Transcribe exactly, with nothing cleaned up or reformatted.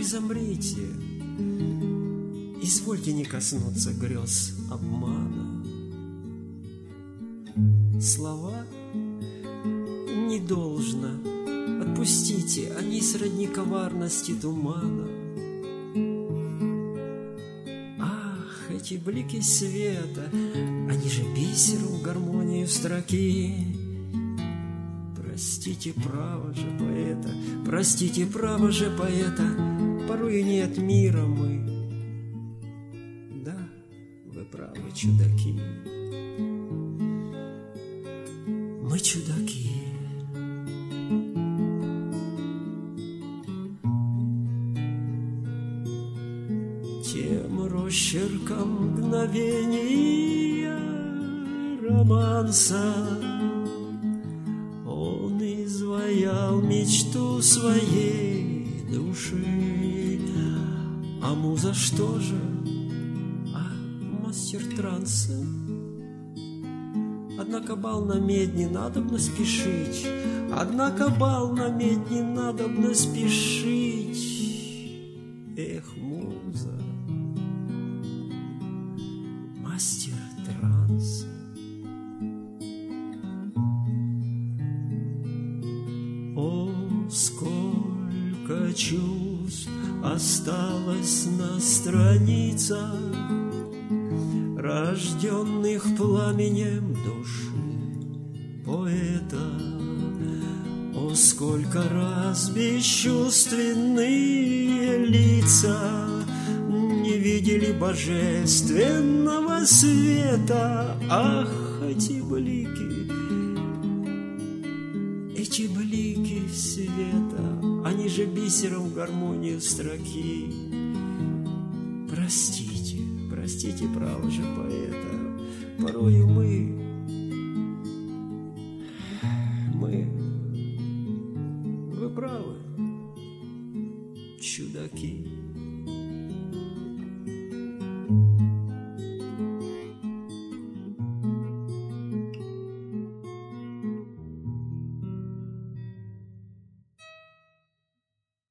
замрите, извольте не коснуться грез обмана. Слова не должно, отпустите, они сродни коварности тумана. Ах, эти блики света, они же бисером в гармонию строки. Простите, право же поэта, простите, право же поэта, порою не от мира мы. Да, вы правы, чудаки, мы чудаки. Тем росчерком мгновения романса он изваял мечту своей души. А муза что же? А мастер транса? Однако бал на медь не надобно спешить, однако бал на медь не надобно спешить. Эх, муза, мастер транса. О, сколько чувств осталось на страницах, рожденных пламенем души поэта. О, сколько раз бесчувственные лица не видели божественного света. Ах, эти блики, эти блики света, они же бисером в гармонию строки. Простите, простите, право же поэта, порою мы